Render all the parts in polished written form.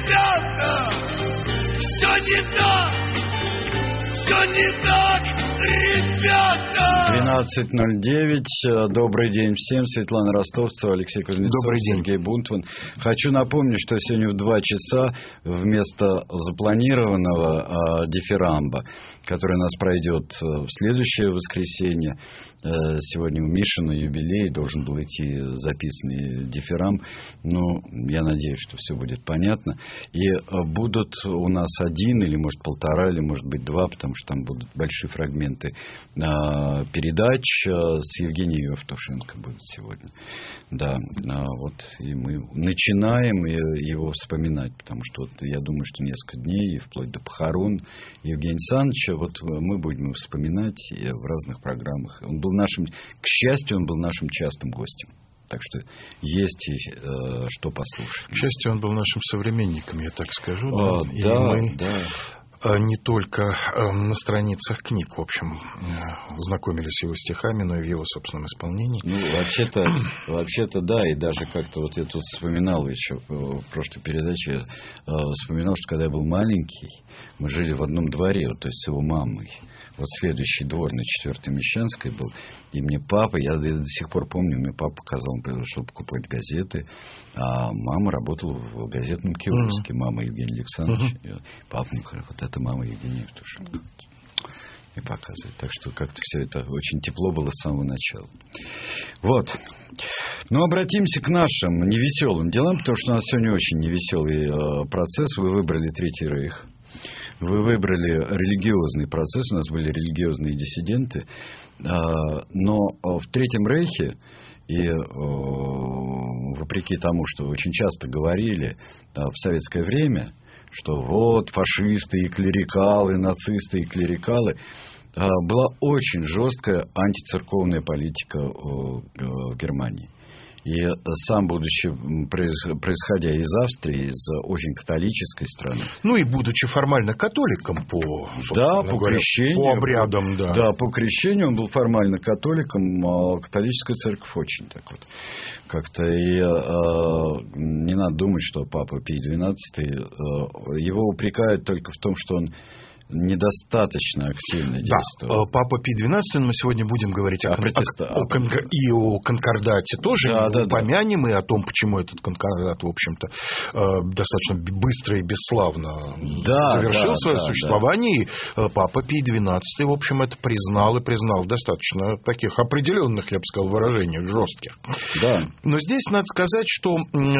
ребята, все не так, все не так, ребята. 12:09. Добрый день всем. Светлана Ростовцева, Алексей Кузнецов, Добрый день. Сергей Бунтман. Хочу напомнить, что сегодня в 2 часа вместо запланированного дифирамба, который у нас пройдет в следующее воскресенье, сегодня у Мишина юбилей, должен был идти записанный дифирамб. Но я надеюсь, что все будет понятно. И будут у нас 1 или, может, 1,5, или, может быть, 2, потому что там будут большие фрагменты передач с Евгенией Евтушенко будет сегодня. Да, вот и мы начинаем его вспоминать, потому что вот, я думаю, что несколько дней, вплоть до похорон Евгения Александровича, вот мы будем его вспоминать в разных программах. Он был нашим, к счастью, он был нашим частым гостем. Так что есть что послушать. К счастью, он был нашим современником, я так скажу. Да. Не только на страницах книг, в общем, знакомились с его стихами, но и в его собственном исполнении. Ну, вообще-то, да, и даже как-то вот я тут вспоминал еще в прошлой передаче, вспоминал, что когда я был маленький, мы жили в одном дворе, то есть с его мамой. Вот следующий двор на 4-й Мещанской был. И мне папа, я до сих пор помню, мне папа показал, чтобы покупать газеты. А мама работала в газетном киоске. Мама Евгения Александровича. Папа мне говорит, вот это мама Евгения Евтушенко. И показывает. Так что как-то все это очень тепло было с самого начала. Вот. Но обратимся к нашим невеселым делам, потому что у нас сегодня очень невеселый процесс. Вы выбрали Третий Рейх. Вы выбрали религиозный процесс, у нас были религиозные диссиденты, но в Третьем Рейхе, и вопреки тому, что очень часто говорили в советское время, что вот фашисты и клерикалы, нацисты и клерикалы, была очень жесткая антицерковная политика в Германии. И сам, будучи, происходя из Австрии, из очень католической страны. Ну и будучи формально католиком по крещению. По обрядам, да. Да, по крещению он был формально католиком, а католическая церковь очень так вот. Как-то и не надо думать, что папа Пий XII, его упрекают только в том, что он недостаточно активно действовал. Да, папа Пий XII, мы сегодня будем говорить и о конкордате тоже, упомянем, и о том, почему этот конкордат, в общем-то, достаточно быстро и бесславно завершил свое существование. И папа Пий XII, в общем, это признал, и признал в достаточно таких определенных, я бы сказал, выражениях, жестких. Да. Но здесь надо сказать, что...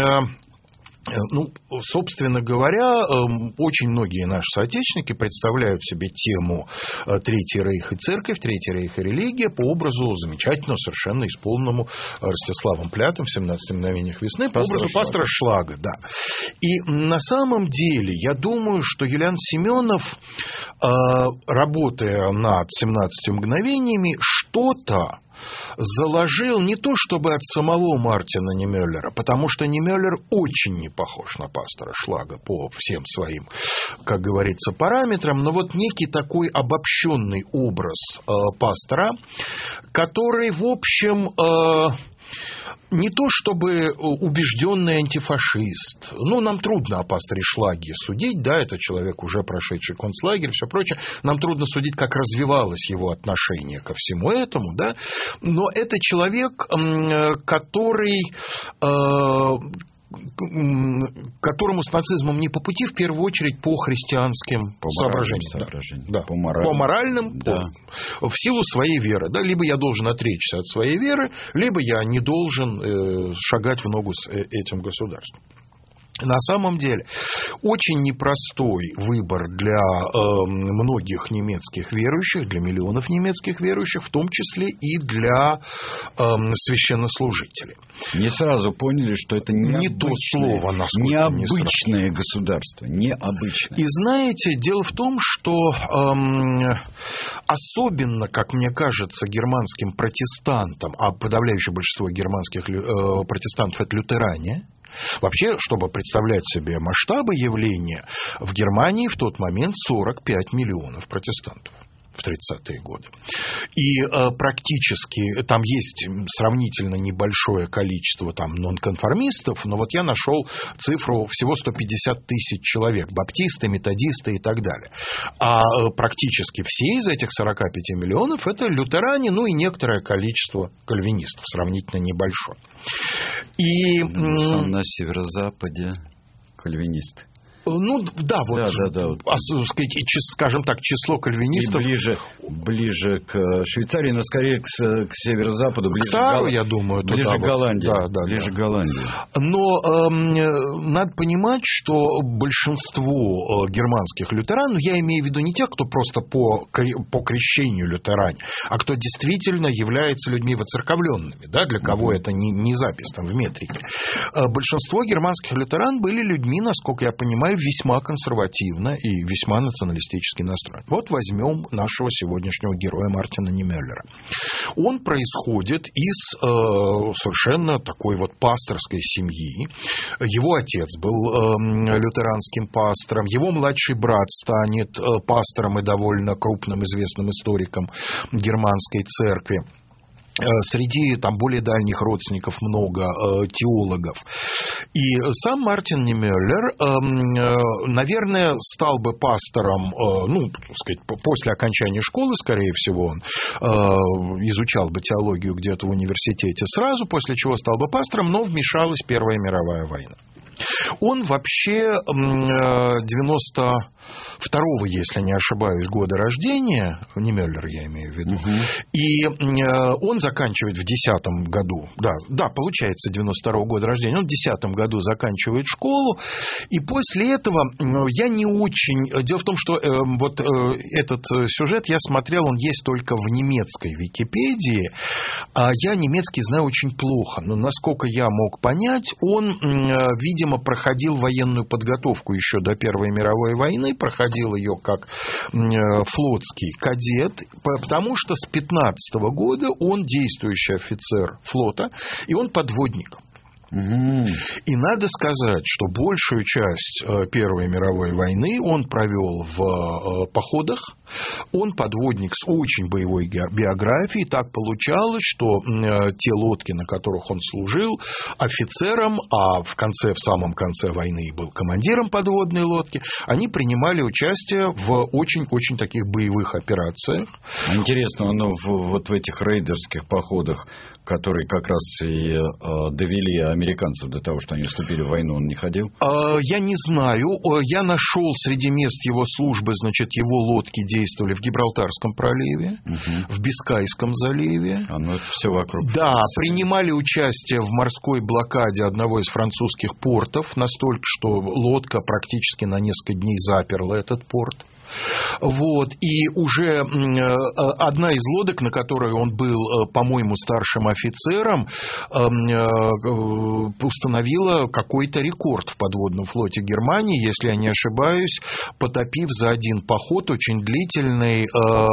собственно говоря, очень многие наши соотечественники представляют себе тему Третий Рейх и Церковь, Третий Рейх и религия по образу замечательного, совершенно исполненному Ростиславом Плятом в «17 мгновениях весны», по образу пастора Шлага. Да. И на самом деле, я думаю, что Юлиан Семенов, работая над «17 мгновениями», что-то заложил не то чтобы от самого Мартина Немеллера, потому что Немеллер очень не похож на пастора Шлага по всем своим, как говорится, параметрам, но вот некий такой обобщенный образ пастора, который, в общем, не то чтобы убежденный антифашист. Нам трудно о пасторе Шлаге судить, да, это человек, уже прошедший концлагерь, все прочее. Нам трудно судить, как развивалось его отношение ко всему этому, да. Но это человек, которому с нацизмом не по пути, в первую очередь по христианским соображениям. Да. По моральным, в силу своей веры. Да? Либо я должен отречься от своей веры, либо я не должен шагать в ногу с этим государством. На самом деле, очень непростой выбор для многих немецких верующих, для миллионов немецких верующих, в том числе и для священнослужителей. Не сразу поняли, что это необычное государство. Необычное. И знаете, дело в том, что особенно, как мне кажется, германским протестантам, а подавляющее большинство германских протестантов – это лютеране. Вообще, чтобы представлять себе масштабы явления, в Германии в тот момент 45 миллионов протестантов. в 30-е годы. И практически там есть сравнительно небольшое количество там нонконформистов, но вот я нашел цифру всего 150 тысяч человек, баптисты, методисты и так далее. А практически все из этих 45 миллионов это лютеране, ну и некоторое количество кальвинистов, сравнительно небольшое. И на северо-западе кальвинисты. Ну, да, вот, скажем так, число кальвинистов... И ближе к Швейцарии, но скорее к северо-западу, ближе к Саару, я думаю, ближе к Голландии. Ближе к Голландии. Но надо понимать, что большинство германских лютеран, я имею в виду не тех, кто просто по крещению лютеране, а кто действительно является людьми воцерковленными, да, для кого это не запись там в метрике. Большинство германских лютеран были людьми, насколько я понимаю, весьма консервативно и весьма националистически настроен. Вот возьмем нашего сегодняшнего героя Мартина Немеллера. Он происходит из совершенно такой вот пасторской семьи. Его отец был лютеранским пастором, его младший брат станет пастором и довольно крупным известным историком германской церкви. Среди там более дальних родственников много теологов. И сам Мартин Немеллер, наверное, стал бы пастором, ну, так сказать, после окончания школы, скорее всего, он изучал бы теологию где-то в университете сразу, после чего стал бы пастором, но вмешалась Первая мировая война. Он вообще 92-го, если не ошибаюсь, года рождения, Немеллер я имею в виду, и он заканчивает в 10-м году, да, получается 92-го года рождения, он в 10-м году заканчивает школу, и после этого я не очень... Дело в том, что вот этот сюжет я смотрел, он есть только в немецкой Википедии, а я немецкий знаю очень плохо, но насколько я мог понять, он, видимо, проходил военную подготовку еще до Первой мировой войны, проходил ее как флотский кадет, потому что с 15-го года он действующий офицер флота, и он подводник. И надо сказать, что большую часть Первой мировой войны он провел в походах. Он подводник с очень боевой биографией. Так получалось, что те лодки, на которых он служил офицером, а в самом конце войны был командиром подводной лодки, они принимали участие в очень-очень таких боевых операциях. Интересно, вот в этих рейдерских походах, которые как раз и довели американцев до того, что они вступили в войну, он не ходил? Я не знаю. Я нашел среди мест его службы, значит, его лодки действовали в Гибралтарском проливе, в Бискайском заливе. Это все вокруг. Да, принимали участие в морской блокаде одного из французских портов, настолько, что лодка практически на несколько дней заперла этот порт. Вот. И уже одна из лодок, на которой он был, по-моему, старшим офицером, установила какой-то рекорд в подводном флоте Германии, если я не ошибаюсь, потопив за один поход очень длительный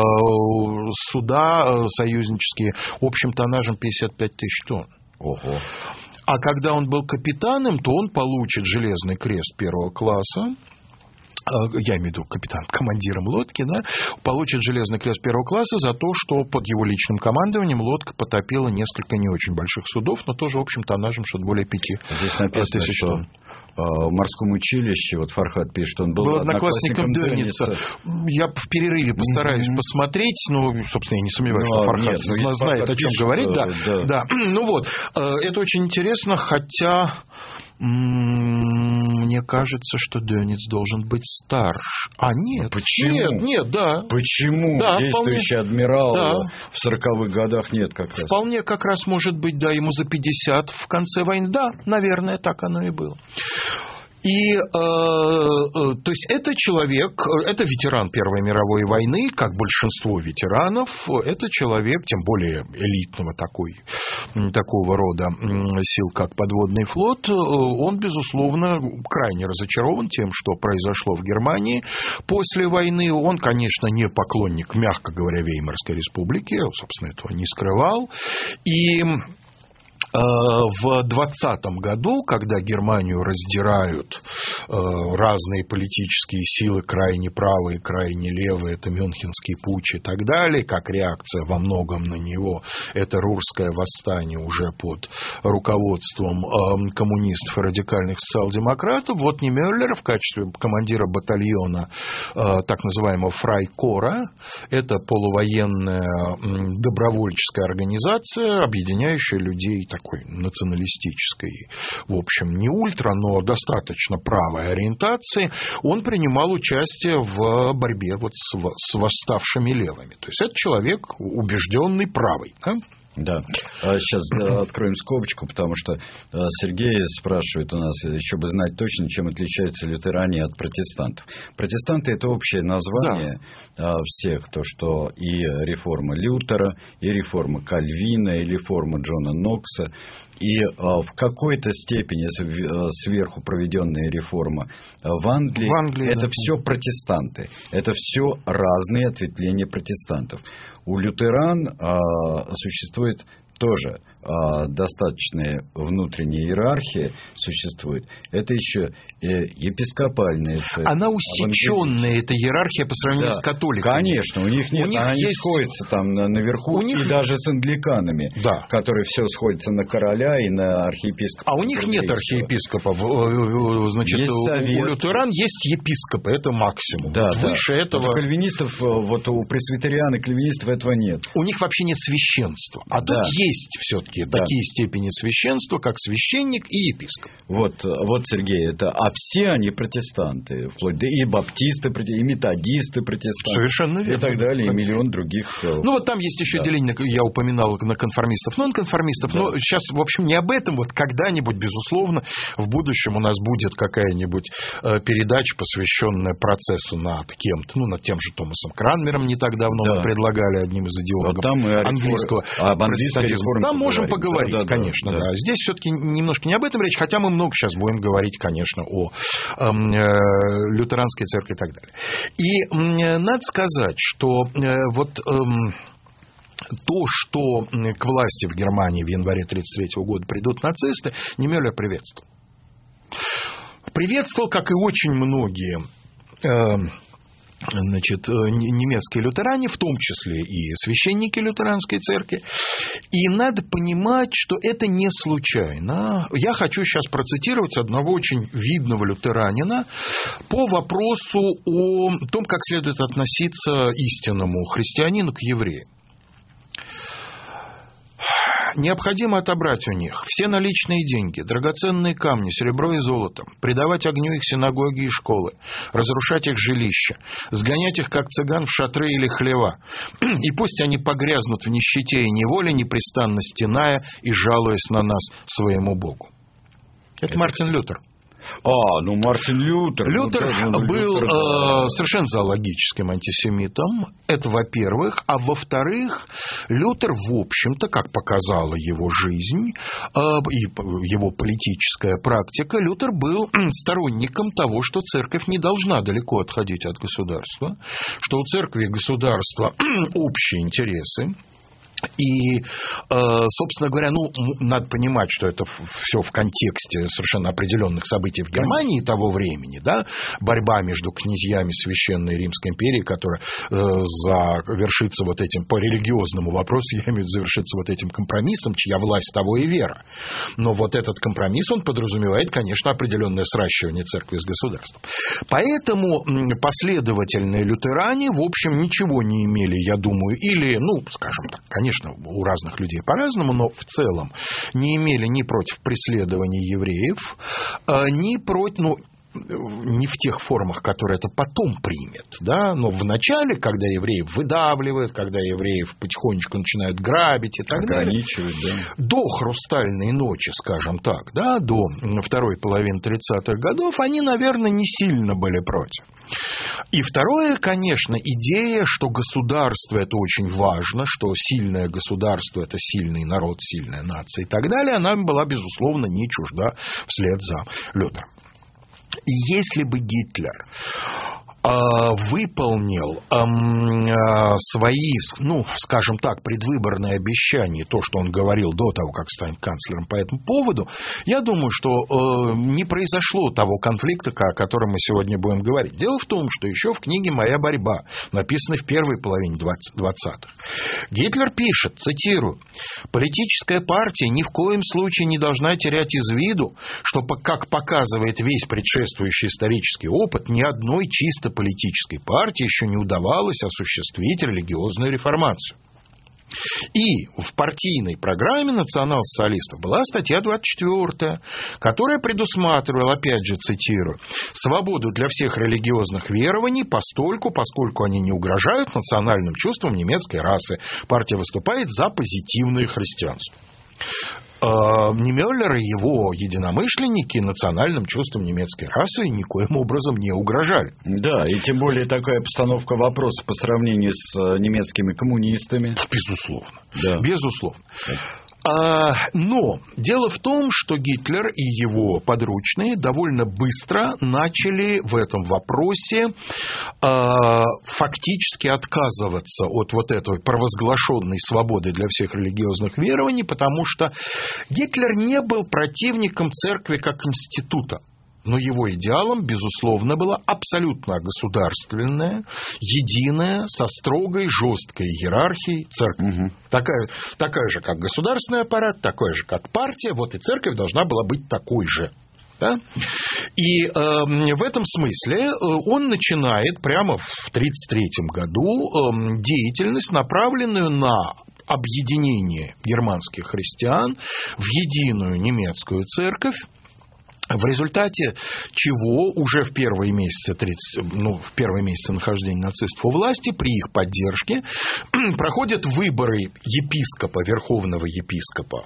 суда союзнические общим тоннажем 55 тысяч тонн. Ого. А когда он был капитаном, то он получит железный крест первого класса. Я имею в виду командиром лодки, да, получит железный крест первого класса за то, что под его личным командованием лодка потопила несколько не очень больших судов, но тоже общим тоннажем что-то более 5 Здесь написано, тысяч тонн. В морском училище, вот Фархад пишет, он был одноклассником Дёница. Я в перерыве постараюсь посмотреть, собственно, я не сомневаюсь, что Фархад знает, о чем говорит. Да. Ну вот, это очень интересно, хотя... Мне кажется, что Дёниц должен быть старше. Нет. Почему? Нет, да. Почему? Да, действующий адмирал да. в 40-х годах нет как раз. Вполне как раз может быть, да, ему за 50 в конце войны. Да, наверное, так оно и было. И, то есть, это человек, это ветеран Первой мировой войны, как большинство ветеранов, это человек, тем более элитного такого рода сил, как подводный флот, он, безусловно, крайне разочарован тем, что произошло в Германии после войны. Он, конечно, не поклонник, мягко говоря, Веймарской республики, собственно, этого не скрывал. И... В 20-м году, когда Германию раздирают разные политические силы, крайне правые, крайне левые, это Мюнхенский путч и так далее, как реакция во многом на него, это Рурское восстание уже под руководством коммунистов и радикальных социал-демократов. Вот Нимёллер в качестве командира батальона так называемого Фрайкора, это полувоенная добровольческая организация, объединяющая людей такой националистической, в общем, не ультра, но достаточно правой ориентации, он принимал участие в борьбе вот с восставшими левыми. То есть это человек убежденный правый. Да? Да. Сейчас откроем скобочку, потому что Сергей спрашивает у нас, еще бы знать точно, чем отличаются лютеране от протестантов. Протестанты – это общее название всех, то, что и реформа Лютера, и реформа Кальвина, и реформа Джона Нокса, и в какой-то степени, если сверху проведенная реформа в Англии это все протестанты. Это все разные ответвления протестантов. У лютеран существует тоже достаточная внутренняя иерархия существует. Это еще епископальная церковь. Она усеченная, эта иерархия, по сравнению с католиками. Конечно, у них нет. Они сходятся там наверху, и даже с англиканами, которые все сходятся на короля и на архиепископа. А у них нет архиепископов. Значит, у лютеран есть епископы, это максимум. Выше этого... У кальвинистов, вот у пресвитериан и кальвинистов этого нет. У них вообще нет священства. А тут есть все-таки такие степени священства, как священник и епископ. Вот, Сергей, а все они протестанты, вплоть до и баптисты, и методисты протестанты. Совершенно верно. И так далее, и миллион других. Ну, вот там есть еще деление, я упоминал, на конформистов, нонконформистов, но сейчас, в общем, не об этом. Вот когда-нибудь, безусловно, в будущем у нас будет какая-нибудь передача, посвященная процессу над кем-то, над тем же Томасом Кранмером не так давно мы предлагали одним из идеологов английского протестантизма. Там можем поговорить, конечно. Да. Здесь все-таки немножко не об этом речь, хотя мы много сейчас будем говорить, конечно, о лютеранской церкви и так далее. И надо сказать, что вот то, что к власти в Германии в январе 1933 года придут нацисты, Нимёллер приветствовал. Приветствовал, как и очень многие немецкие лютеране, в том числе и священники лютеранской церкви. И надо понимать, что это не случайно. Я хочу сейчас процитировать одного очень видного лютеранина по вопросу о том, как следует относиться истинному христианину к евреям. Необходимо отобрать у них все наличные деньги, драгоценные камни, серебро и золото, предавать огню их синагоги и школы, разрушать их жилища, сгонять их, как цыган, в шатры или хлева. И пусть они погрязнут в нищете и неволе, непрестанно стеная и жалуясь на нас своему Богу. Это Мартин Лютер. Мартин Лютер. Лютер был совершенно зоологическим антисемитом. Это во-первых. А во-вторых, Лютер, в общем-то, как показала его жизнь и его политическая практика, Лютер был сторонником того, что церковь не должна далеко отходить от государства, что у церкви и государства общие интересы. И, собственно говоря, надо понимать, что это все в контексте совершенно определенных событий в Германии того времени, да, борьба между князьями Священной Римской империи, которая завершится вот этим, по религиозному вопросу, я имею в виду, завершится вот этим компромиссом, чья власть, того и вера. Но вот этот компромисс, он подразумевает, конечно, определенное сращивание церкви с государством. Поэтому последовательные лютеране, в общем, ничего не имели, я думаю, или, скажем так, конечно, у разных людей по-разному, но в целом не имели ни против преследования евреев, ни против, не в тех формах, которые это потом примет, да, но в начале, когда евреев выдавливают, когда евреев потихонечку начинают грабить и так далее, до хрустальной ночи, скажем так, да, до второй половины 30-х годов, они, наверное, не сильно были против. И второе, конечно, идея, что государство – это очень важно, что сильное государство – это сильный народ, сильная нация и так далее, она была, безусловно, не чужда вслед за Лютером. И если бы Гитлер выполнил свои, ну, скажем так, предвыборные обещания, то, что он говорил до того, как станет канцлером по этому поводу, я думаю, что не произошло того конфликта, о котором мы сегодня будем говорить. Дело в том, что еще в книге «Моя борьба», написанной в первой половине 20-х, Гитлер пишет, цитирую: «Политическая партия ни в коем случае не должна терять из виду, что, как показывает весь предшествующий исторический опыт, ни одной чисто политической партии еще не удавалось осуществить религиозную реформацию». И в партийной программе национал-социалистов была статья 24, которая предусматривала, опять же цитирую, свободу для всех религиозных верований поскольку они не угрожают национальным чувствам немецкой расы. Партия выступает за позитивное христианство. Немеллер и его единомышленники национальным чувствам немецкой расы никоим образом не угрожали. Да, и тем более такая постановка вопроса по сравнению с немецкими коммунистами. Безусловно. Да. Безусловно. Но дело в том, что Гитлер и его подручные довольно быстро начали в этом вопросе фактически отказываться от вот этой провозглашенной свободы для всех религиозных верований, потому что Гитлер не был противником церкви как института. Но его идеалом, безусловно, была абсолютно государственная, единая, со строгой, жесткой иерархией церковь. Угу. Такая же, как государственный аппарат, такая же, как партия. Вот и церковь должна была быть такой же. Да? И в этом смысле он начинает прямо в 1933 году деятельность, направленную на объединение германских христиан в единую немецкую церковь, в результате чего уже в первые месяцы нахождения нацистов у власти, при их поддержке, проходят выборы епископа, верховного епископа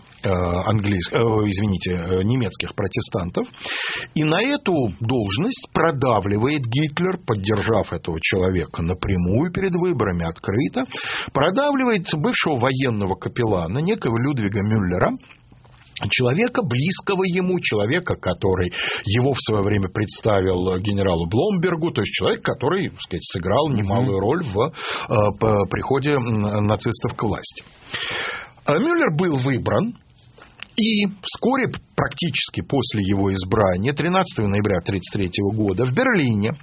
немецких протестантов, и на эту должность продавливает Гитлер, поддержав этого человека напрямую перед выборами открыто, продавливает бывшего военного капеллана, некого Людвига Мюллера, человека, близкого ему, человека, который его в свое время представил генералу Бломбергу, то есть человек, который, так сказать, сыграл немалую роль в приходе нацистов к власти. Мюллер был выбран, и вскоре, практически после его избрания, 13 ноября 1933 года, в Берлине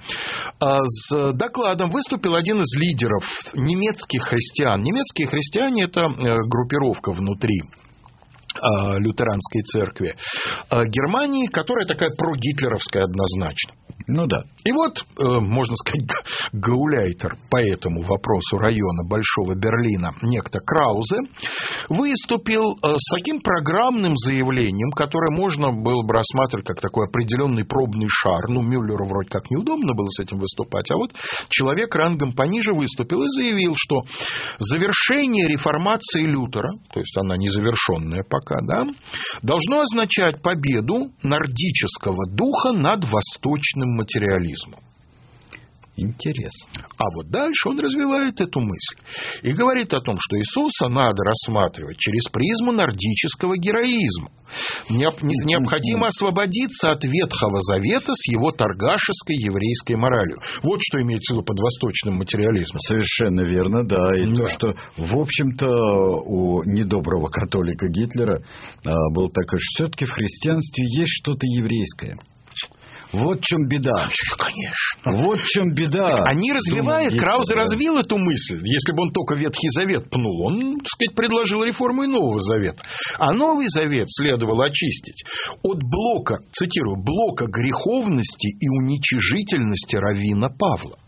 с докладом выступил один из лидеров немецких христиан. Немецкие христиане – это группировка внутри лютеранской церкви Германии, которая такая прогитлеровская однозначно. Ну да. И вот, можно сказать, гауляйтер по этому вопросу района Большого Берлина, некто Краузе, выступил с таким программным заявлением, которое можно было бы рассматривать как такой определенный пробный шар. Ну, Мюллеру вроде как неудобно было с этим выступать, а вот человек рангом пониже выступил и заявил, что завершение реформации Лютера, то есть она незавершенная пока, да, должно означать победу нордического духа над восточным материализмом. Интересно. А вот дальше он развивает эту мысль и говорит о том, что Иисуса надо рассматривать через призму нордического героизма. Необходимо освободиться от Ветхого Завета с его торгашеской еврейской моралью. Вот что имеется в виду под восточным материализмом. Совершенно верно, да. И да. то, что, в общем-то, у недоброго католика Гитлера было такое, что все-таки в христианстве есть что-то еврейское. Вот в чем беда. Конечно. Вот в чем беда. Они развивают, Краузе развил эту мысль. Если бы он только Ветхий Завет пнул, он, так сказать, предложил реформу и Нового Завета. А Новый Завет следовало очистить от блока, цитирую, блока греховности и уничижительности раввина Павла.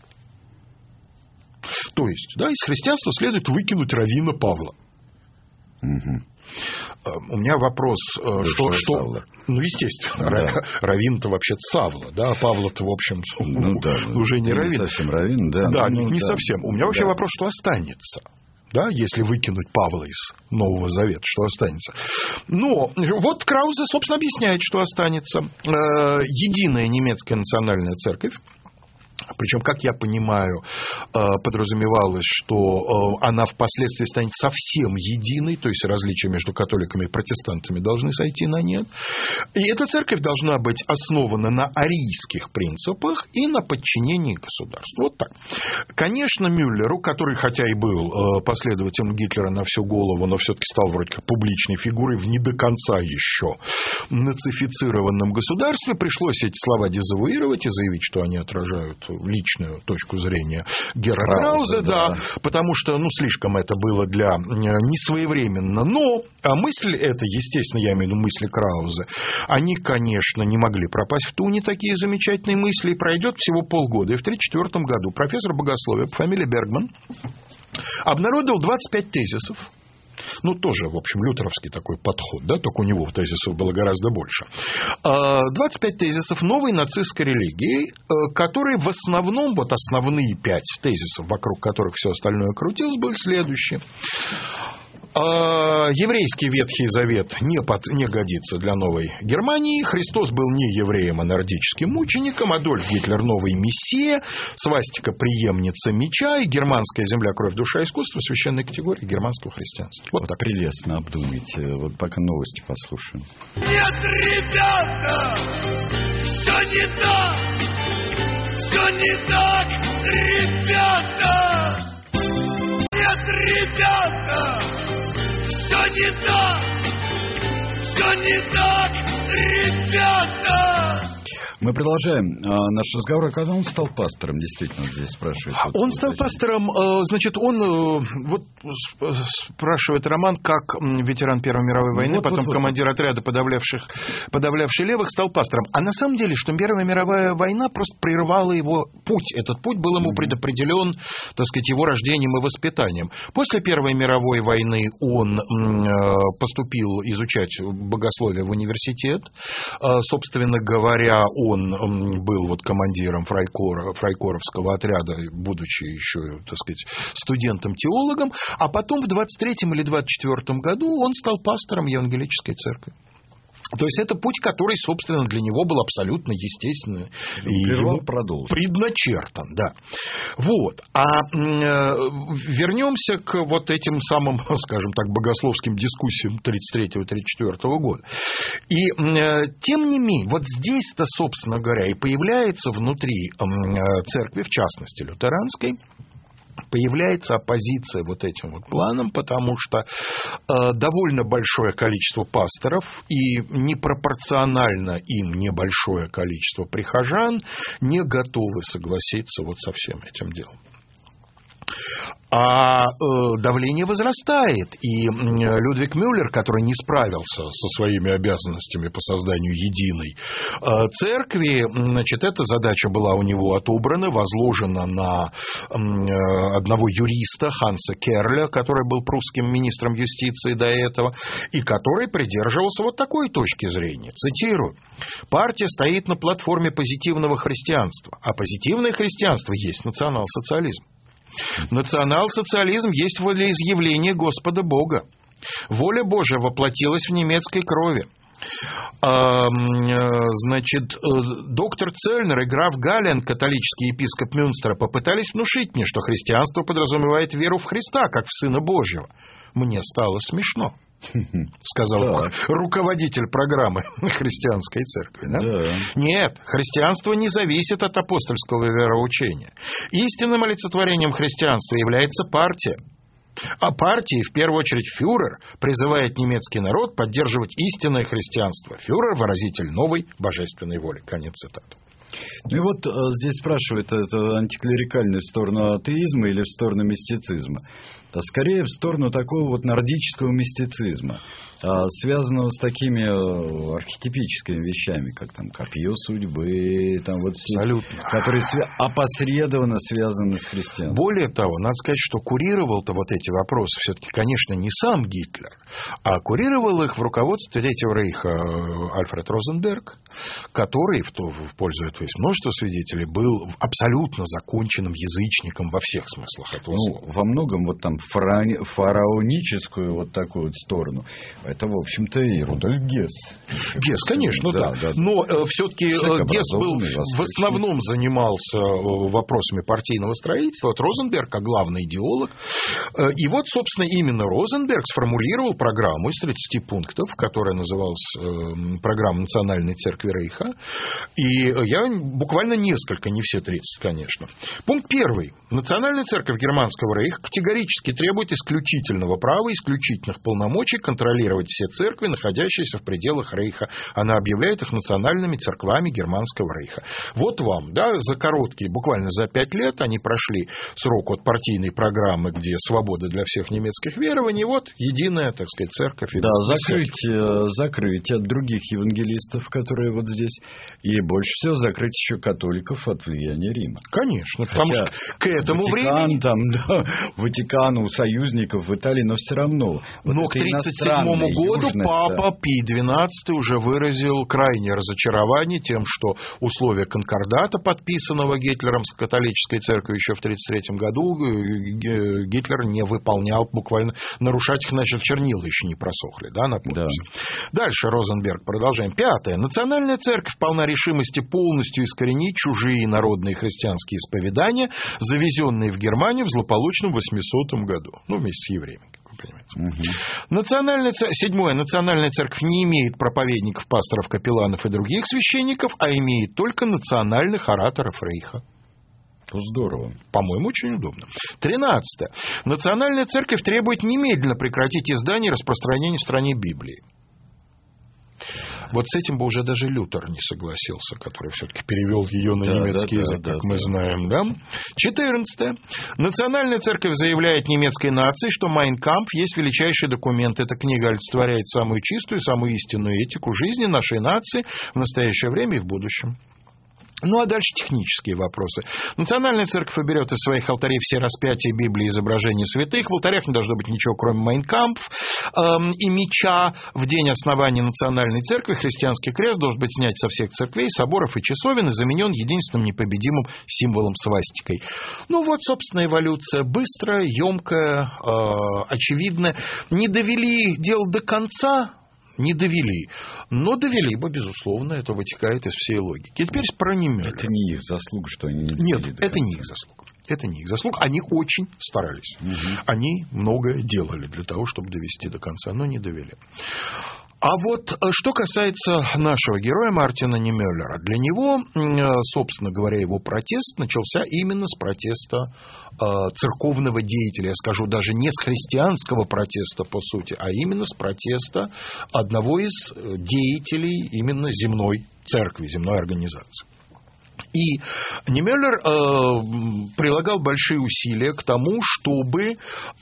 То есть, да, из христианства следует выкинуть раввина Павла. Угу. У меня вопрос, что ну, естественно, да. Раввин-то вообще Савла, да, Павла-то, в общем, уже не раввин. Не совсем раввин, да. Да, не совсем. У меня вообще вопрос, что останется, да, если выкинуть Павла из Нового Завета, что останется. Но вот Краузе, собственно, объясняет, что останется. Единая немецкая национальная церковь, Причем, как я понимаю, подразумевалось, что она впоследствии станет совсем единой, то есть различия между католиками и протестантами должны сойти на нет. И эта церковь должна быть основана на арийских принципах и на подчинении государству. Вот так. Конечно, Мюллеру, который хотя и был последователем Гитлера на всю голову, но все-таки стал вроде как публичной фигурой в не до конца еще нацифицированном государстве, пришлось эти слова дезавуировать и заявить, что они отражают личную точку зрения Гера Краузе, да, потому что, слишком это было для несвоевременно. Но мысль эта, естественно, я имею в виду мысли Краузе, они, конечно, не могли пропасть в туне, такие замечательные мысли, и пройдет всего полгода. И в 1934 году профессор богословия по фамилии Бергман обнародовал 25 тезисов. Тоже, в общем, лютеровский такой подход, да, только у него тезисов было гораздо больше. 25 тезисов новой нацистской религии, которые в основном, основные 5 тезисов, вокруг которых все остальное крутилось, были следующие. Еврейский Ветхий Завет не годится для новой Германии. Христос был не евреем, а нордическим мучеником. Адольф Гитлер новый мессия. Свастика преемница меча. И германская земля, кровь, душа, искусство — священной категории германского христианства. Вот так. Прелестно, обдумайте. Вот пока новости послушаем. Нет, ребята, все не так. Все не так, ребята. Нет, ребята, все не так, ребята! Мы продолжаем наш разговор. Когда он стал пастором, действительно, вот здесь спрашивает. Он стал пастором, значит, он, спрашивает Роман, как ветеран Первой мировой войны, потом командир отряда, подавлявший левых, стал пастором. А на самом деле, что Первая мировая война просто прервала его путь. Этот путь был ему предопределен, так сказать, его рождением и воспитанием. После Первой мировой войны он поступил изучать богословие в университет. Собственно говоря, он был командиром фрайкоровского отряда, будучи еще, так сказать, студентом-теологом, а потом в 23-м или 24-м году он стал пастором Евангелической церкви. То есть это путь, который, собственно, для него был абсолютно естественный и предначертан, да. А вернемся к этим самым, скажем так, богословским дискуссиям 1933-1934 года. И тем не менее, здесь-то, собственно говоря, и появляется внутри церкви, в частности лютеранской, появляется оппозиция этим планам, потому что довольно большое количество пасторов и непропорционально им небольшое количество прихожан не готовы согласиться со всем этим делом. А давление возрастает, и Людвиг Мюллер, который не справился со своими обязанностями по созданию единой церкви, эта задача была у него отобрана, возложена на одного юриста, Ханса Керля, который был прусским министром юстиции до этого, и который придерживался такой точки зрения. Цитирую: «Партия стоит на платформе позитивного христианства, а позитивное христианство есть национал-социализм. Национал-социализм есть волеизъявление Господа Бога. Воля Божия воплотилась в немецкой крови. Доктор Цельнер и граф Гален, католический епископ Мюнстера, попытались внушить мне, что христианство подразумевает веру в Христа, как в Сына Божьего. Мне стало смешно», сказал руководитель программы христианской церкви. Да? Нет, христианство не зависит от апостольского вероучения. Истинным олицетворением христианства является партия. А партией, в первую очередь, фюрер призывает немецкий народ поддерживать истинное христианство. Фюрер – выразитель новой божественной воли. Конец цитаты. Здесь спрашивают, это антиклерикальную сторону атеизма или в сторону мистицизма? Скорее в сторону такого нордического мистицизма, связанного с такими архетипическими вещами, как копье судьбы, абсолютно, которые опосредованно связаны с христианством. Более того, надо сказать, что курировал-то эти вопросы все-таки, конечно, не сам Гитлер, а курировал их в руководстве Третьего рейха Альфред Розенберг, который, в пользу этого есть множество свидетелей, был абсолютно законченным язычником во всех смыслах этого слова. Во многом фараоническую такую сторону это, в общем-то, и Рудольф Гесс. Гесс, конечно, да. Но все-таки Гесс был, в основном занимался вопросами партийного строительства. Вот Розенберг, как главный идеолог. И вот, собственно, именно Розенберг сформулировал программу из 30 пунктов, которая называлась «Программа Национальной Церкви Рейха». И я буквально несколько, не все 30, конечно. Пункт 1. Национальная Церковь Германского Рейха категорически требует исключительного права, исключительных полномочий контролировать все церкви, находящиеся в пределах Рейха. Она объявляет их национальными церквами Германского Рейха. Вот вам, да, за короткие, буквально за 5 лет они прошли срок от партийной программы, где свобода для всех немецких верований, вот единая, так сказать, церковь. Да, закрыть от других евангелистов, которые вот здесь, и больше всего закрыть еще католиков от влияния Рима. Конечно, потому что к этому времени... Ватикан у союзников в Италии, но все равно. Но к 1937 году Папа Пий XII уже выразил крайнее разочарование тем, что условия конкордата, подписанного Гитлером с католической церковью еще в 1933 году, Гитлер не выполнял, буквально нарушать их начал, чернила еще не просохли, да, на подпись. Да. Дальше Розенберг, продолжаем. 5. Национальная церковь полна решимости полностью искоренить чужие народные христианские исповедания, завезенные в Германию в злополучном 800 году. Ну, вместе с евреями. Понимаете. 7. Национальная церковь не имеет проповедников, пасторов, капелланов и других священников, а имеет только национальных ораторов Рейха. Здорово. По-моему, очень удобно. 13. Национальная церковь требует немедленно прекратить издание и распространение в стране Библии. Вот с этим бы уже даже Лютер не согласился, который все-таки перевел ее на немецкий язык, как мы знаем. Да? 14. Национальная церковь заявляет немецкой нации, что «Майн Кампф» есть величайший документ. Эта книга олицетворяет самую чистую, самую истинную этику жизни нашей нации в настоящее время и в будущем. Ну, а дальше технические вопросы. Национальная церковь уберет из своих алтарей все распятия Библии и изображения святых. В алтарях не должно быть ничего, кроме «Майн Кампф» и меча. В день основания национальной церкви христианский крест должен быть снят со всех церквей, соборов и часовен и заменен единственным непобедимым символом свастикой. Ну, вот, собственно, эволюция. Быстрая, емкая, очевидная. Не довели дело до конца. Не довели. Но довели бы, безусловно, это вытекает из всей логики. И теперь про Немёллера. Это не их заслуга, что они не довели. Нет, это не их заслуга. Это не их заслуга. Они очень старались. Они многое делали для того, чтобы довести до конца, но не довели. А вот что касается нашего героя Мартина Немёллера, для него, собственно говоря, его протест начался именно с протеста церковного деятеля. Я скажу, даже не с христианского протеста, по сути, а именно с протеста одного из деятелей именно земной церкви, земной организации. И Немёллер прилагал большие усилия к тому, чтобы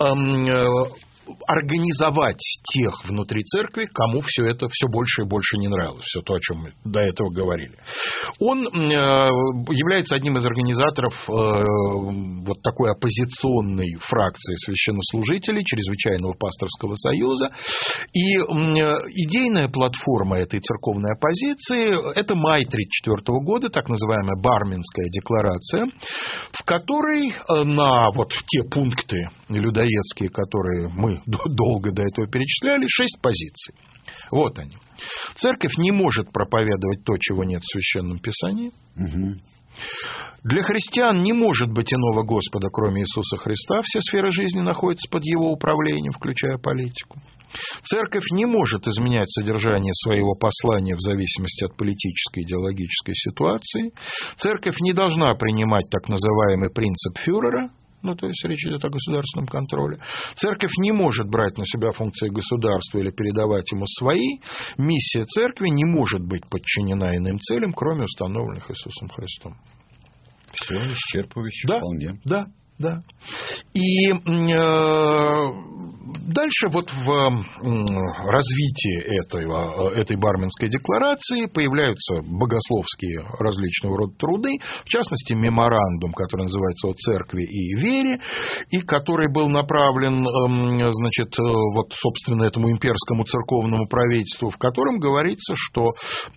организовать тех внутри церкви, кому все это все больше и больше не нравилось, все то, о чем мы до этого говорили. Он является одним из организаторов вот такой оппозиционной фракции священнослужителей, Чрезвычайного пасторского союза. И идейная платформа этой церковной оппозиции – это май 1934 года, так называемая Барменская декларация, в которой на вот те пункты людоедские, которые мы долго до этого перечисляли, 6 позиций. Вот они. Церковь не может проповедовать то, чего нет в Священном Писании. Для христиан не может быть иного Господа, кроме Иисуса Христа. Все сферы жизни находятся под Его управлением, включая политику. Церковь не может изменять содержание своего послания в зависимости от политической и идеологической ситуации. Церковь не должна принимать так называемый принцип фюрера. Ну, то есть речь идет о государственном контроле. Церковь не может брать на себя функции государства или передавать ему свои. Миссия церкви не может быть подчинена иным целям, кроме установленных Иисусом Христом. Все исчерпывающе, да, вполне. Да. Да. И дальше вот в развитии этой Барменской декларации появляются богословские различного рода труды, в частности, меморандум, который называется «О церкви и вере», и который был направлен, значит, вот, собственно, этому имперскому церковному правительству, в котором говорится, что,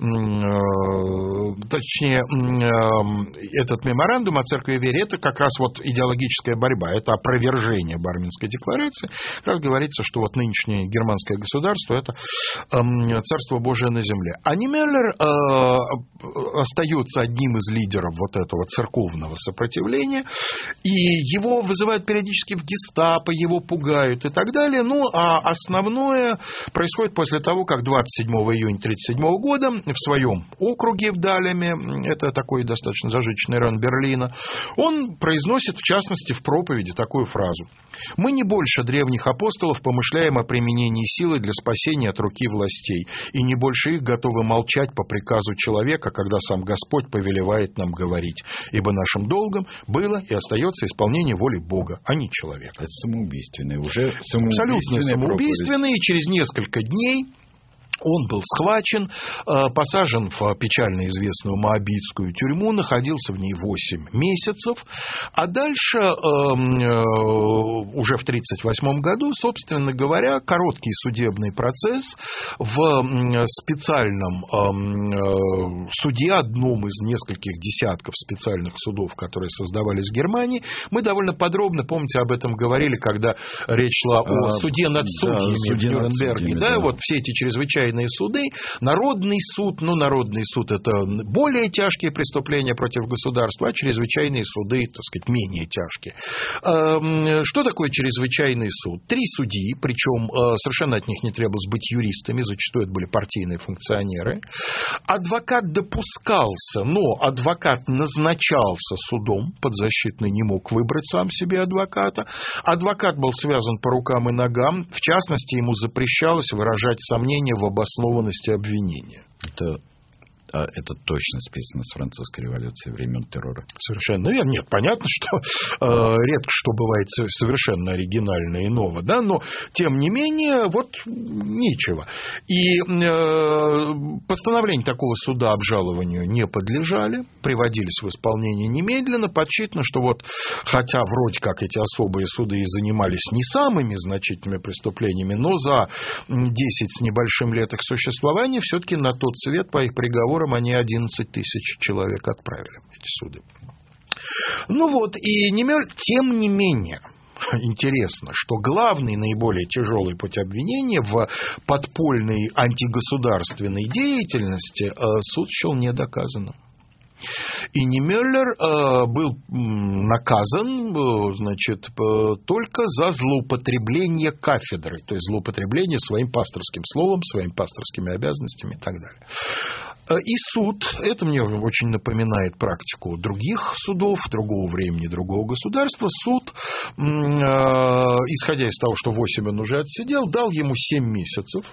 точнее, этот меморандум о церкви и вере – это как раз вот идеологическая борьба, это опровержение Барменской декларации, как раз говорит говорится, что вот нынешнее германское государство – это царство Божие на земле. А Нимеллер остается одним из лидеров вот этого церковного сопротивления, и его вызывают периодически в гестапо, его пугают и так далее. Ну, а основное происходит после того, как 27 июня 1937 года в своем округе в Далеме, это такой достаточно зажиточный район Берлина, он произносит, в частности, в проповеди такую фразу: «Мы не больше древних апостолов помышляем о применении силы для спасения от руки властей, и не больше их готовы молчать по приказу человека, когда сам Господь повелевает нам говорить, ибо нашим долгом было и остается исполнение воли Бога, а не человека». Это самоубийственное, уже абсолютно самоубийственное, и через несколько дней он был схвачен, посажен в печально известную моабитскую тюрьму, находился в ней 8 месяцев, а дальше, уже в 1938 году, собственно говоря, короткий судебный процесс в специальном суде, одном из нескольких десятков специальных судов, которые создавались в Германии. Мы довольно подробно, помните, об этом говорили, когда речь шла о суде над судьями в Нюрнберге. Да, вот все эти чрезвычайные суды, народный суд, народный суд — это более тяжкие преступления против государства, а чрезвычайные суды, так сказать, менее тяжкие. Что такое чрезвычайный суд? 3 судьи, причем совершенно от них не требовалось быть юристами, зачастую это были партийные функционеры. Адвокат допускался, но адвокат назначался судом, подзащитный не мог выбрать сам себе адвоката. Адвокат был связан по рукам и ногам, в частности, ему запрещалось выражать сомнения в обоснованности обвинения. Это точно списано с французской революции времен террора. Совершенно верно. Нет, понятно, что редко что бывает совершенно оригинально и ново, да, но тем не менее, вот нечего. И постановления такого суда обжалованию не подлежали, приводились в исполнение немедленно. Подсчитано, что вот, хотя вроде как эти особые суды и занимались не самыми значительными преступлениями, но за 10 с небольшим лет их существования все-таки на тот свет по их приговорам они 11 тысяч человек отправили, эти суды. Ну вот, и тем не менее, интересно, что главный, наиболее тяжелый путь обвинения в подпольной антигосударственной деятельности суд счел недоказанным. И Нимеллер был наказан, значит, только за злоупотребление кафедрой, то есть злоупотребление своим пасторским словом, своими пасторскими обязанностями и так далее. И суд, это мне очень напоминает практику других судов, другого времени, другого государства, суд, исходя из того, что 8 он уже отсидел, дал ему 7 месяцев.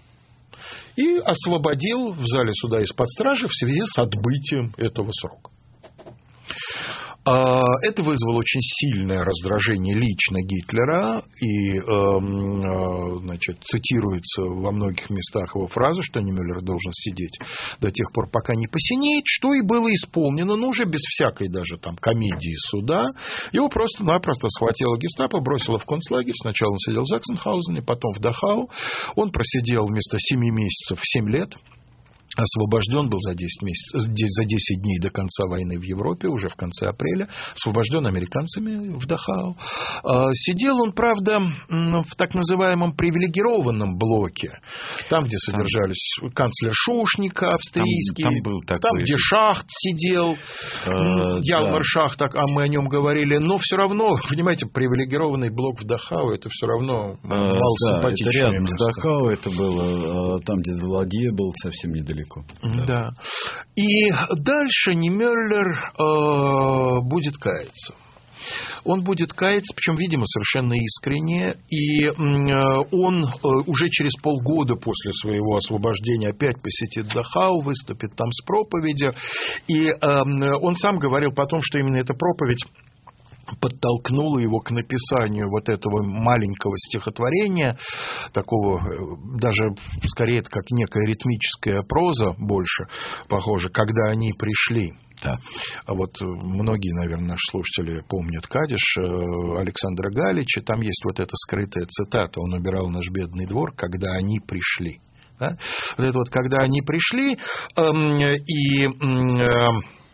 И освободил в зале суда из-под стражи в связи с отбытием этого срока. Это вызвало очень сильное раздражение лично Гитлера, и, значит, цитируется во многих местах его фраза, что Нимеллер должен сидеть до тех пор, пока не посинеет, что и было исполнено, но уже без всякой даже там комедии суда. Его просто-напросто схватило гестапо, бросило в концлагерь. Сначала он сидел в Заксенхаузене, потом в Дахау. Он просидел вместо 7 месяцев 7 лет. Освобожден был за 10 дней до конца войны в Европе, уже в конце апреля, освобожден американцами в Дахау. Сидел он, правда, в так называемом привилегированном блоке, там, где содержались канцлер Шушника австрийский, там где Шахт сидел, Ялмар Шахт, мы о нем говорили, но все равно, понимаете, привилегированный блок в Дахау, это все равно мало симпатичное это рядом место. с Дахау, это было там, где Ладье был, совсем недалеко. Да. И дальше Нимеллер будет каяться. Он будет каяться, причем, видимо, совершенно искренне. И он уже через полгода после своего освобождения опять посетит Дахау, выступит там с проповедью. И он сам говорил потом, что именно эта проповедь подтолкнуло его к написанию вот этого маленького стихотворения, такого, даже скорее это как некая ритмическая проза больше похоже, «Когда они пришли». Да. Вот многие, наверное, наши слушатели помнят кадиш Александра Галича, там есть вот эта скрытая цитата: «Он убирал наш бедный двор, когда они пришли». Да? Вот это вот «когда они пришли», и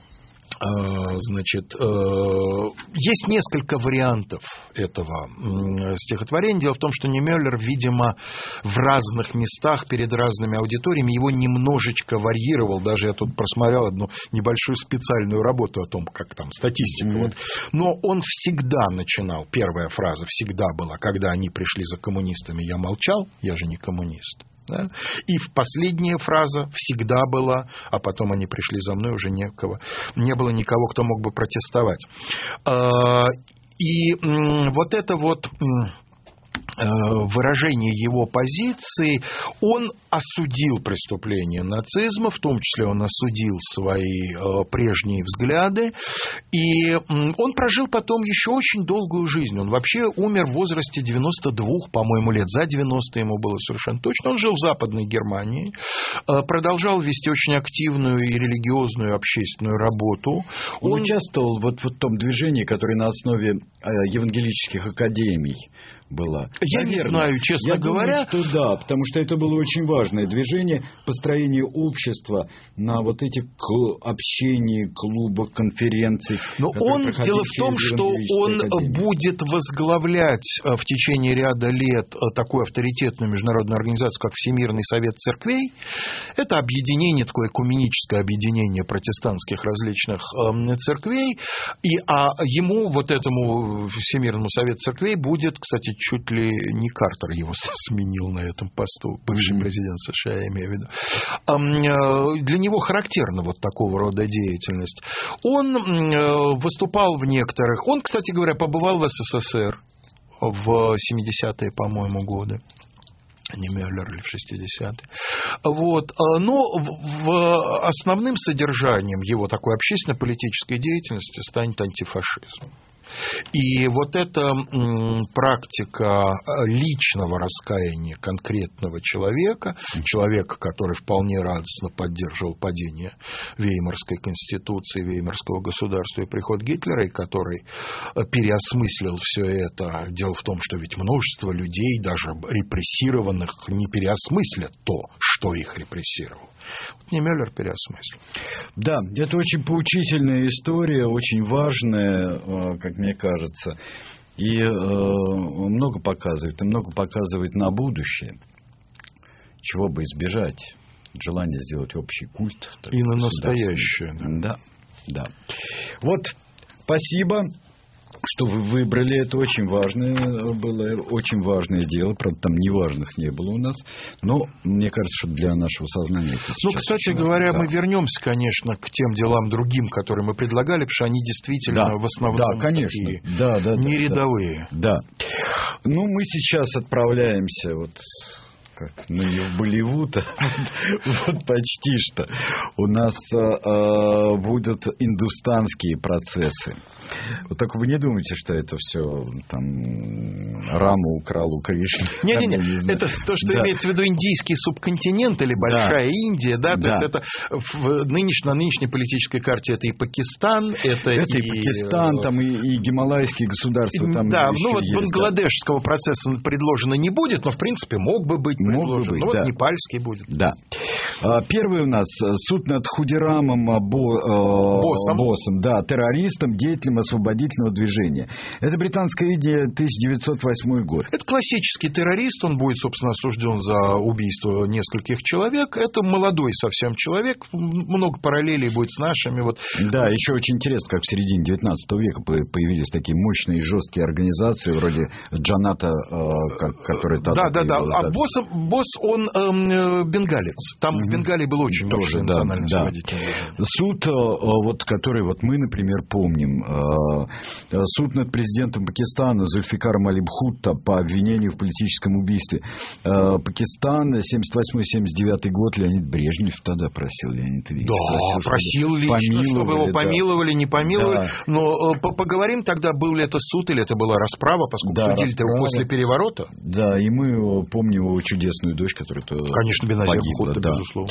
Значит, есть несколько вариантов этого стихотворения. Дело в том, что Немеллер, видимо, в разных местах перед разными аудиториями его немножечко варьировал. Даже я тут просмотрел одну небольшую специальную работу о том, как там статистика. Вот. Но он всегда начинал, первая фраза всегда была: когда они пришли за коммунистами, я молчал, я же не коммунист. Да? И последняя фраза всегда была: а потом они пришли за мной, уже не было никого, кто мог бы протестовать. И вот это вот выражение его позиции, он осудил преступления нацизма, в том числе он осудил свои прежние взгляды, и он прожил потом еще очень долгую жизнь. Он вообще умер в возрасте 92, по-моему, лет, за 90 ему было совершенно точно. Он жил в Западной Германии, продолжал вести очень активную и религиозную общественную работу. Он участвовал вот в том движении, которое на основе евангелических академий было. Я не знаю, честно говоря. Думаю, что да, потому что это было очень важное движение построения общества на вот этих общениях, клубах, конференциях. Но дело в том, что он будет возглавлять в течение ряда лет такую авторитетную международную организацию, как Всемирный совет церквей. Это объединение, такое экуменическое объединение протестантских различных церквей. И ему, вот этому Всемирному совету церквей, будет, кстати, чуть ли не Картер его сменил на этом посту, бывший президент США, я имею в виду. Для него характерна вот такого рода деятельность. Он выступал в некоторых... Он, кстати говоря, побывал в СССР в 70-е, по-моему, годы. Немеллер или в 60-е. Вот. Но основным содержанием его такой общественно-политической деятельности станет антифашизм. И вот эта практика личного раскаяния конкретного человека, который вполне радостно поддерживал падение Веймарской конституции, Веймарского государства и приход Гитлера, и который переосмыслил все это. Дело в том, что ведь множество людей, даже репрессированных, не переосмыслят то, что их репрессировало. Немеллер переосмыслил. Да, это очень поучительная история, очень важная, как мне кажется, и много показывает на будущее, чего бы избежать, желание сделать общий культ. И на настоящее. Да. Вот, спасибо, что вы выбрали. Это очень важное было, очень важное дело. Правда, там неважных не было у нас. Но мне кажется, что для нашего сознания это сейчас... кстати говоря, мы вернемся, конечно, к тем делам другим, которые мы предлагали, потому что они действительно в основном конечно. такие не рядовые. Да. Мы сейчас отправляемся как в Болливуд, вот почти что. У нас будут индустанские процессы. Вот только вы не думаете, что это все там Рама украл у Кришны. Не-не-не, это то, что имеется в виду индийский субконтинент или Большая Индия, да, то есть это на нынешней политической карте это и Пакистан, это и Пакистан, там и гималайские государства. Там Бангладешского процесса предложено не будет, но в принципе мог бы быть предложен. Непальский будет. Да. Первый у нас суд над Худирамом Боссом, террористом, деятелем освободительного движения. Это британская Индия, 1908 год. Это классический террорист, он будет, собственно, осужден за убийство нескольких человек. Это молодой совсем человек, много параллелей будет с нашими. Да, еще очень интересно, как в середине 19 века появились такие мощные жесткие организации, вроде Джаната, который тогда... Да. А Босс, он бенгалец. Там в Бенгалии был очень мощный национальный освободитель. Суд, который мы, например, помним, суд над президентом Пакистана Зульфикаром Али Бхутто по обвинению в политическом убийстве. Пакистан, 78-79 год, Леонид Брежнев тогда просил, Леонид Ильич. Да, просил лично, чтобы его помиловали, не помиловали. Да. Но поговорим тогда, был ли это суд или это была расправа, поскольку судили-то его после переворота. Да, и мы помним его чудесную дочь, которая конечно, Беназир Бхутто, безусловно.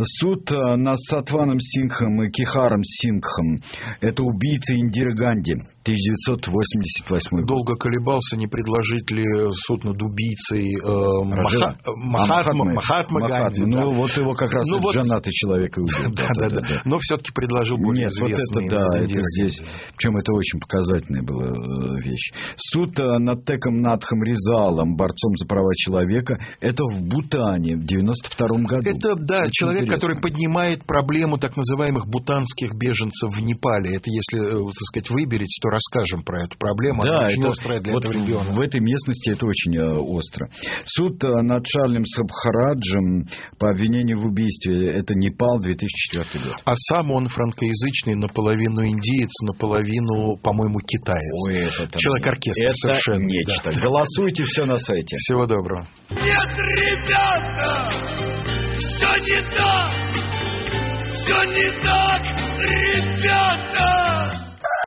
Суд над Сатваном Сингхом и Кихаром Сингхом. Это убийцы Индиры Ганди. 1988 год. Долго колебался, не предложить ли суд над убийцей Махатмы Ганди. Ну, вот его как раз женатый человек и убил. Да. Но все-таки предложил более известный. Нет, вот это здесь. Причем это очень показательная была вещь. Суд над Теком Натхом Ризалом, борцом за права человека, это в Бутане в 92 году. Это, да, очень человек, интересно. который поднимает проблему так называемых бутанских беженцев в Непале. Это если, так сказать, выберете, то расскажем про эту проблему. Да, она очень это, острая для вот этого региона. В этой местности это очень остро. Суд над Чарлем Сабхараджем по обвинению в убийстве. Это Непал, 2004 год. А сам он франкоязычный, наполовину индиец, наполовину, по-моему, китаец. Ой, это человек-оркестр это совершенно. нечто. Да. Голосуйте, все на сайте. Всего доброго. Нет, ребята, все не так, ребята.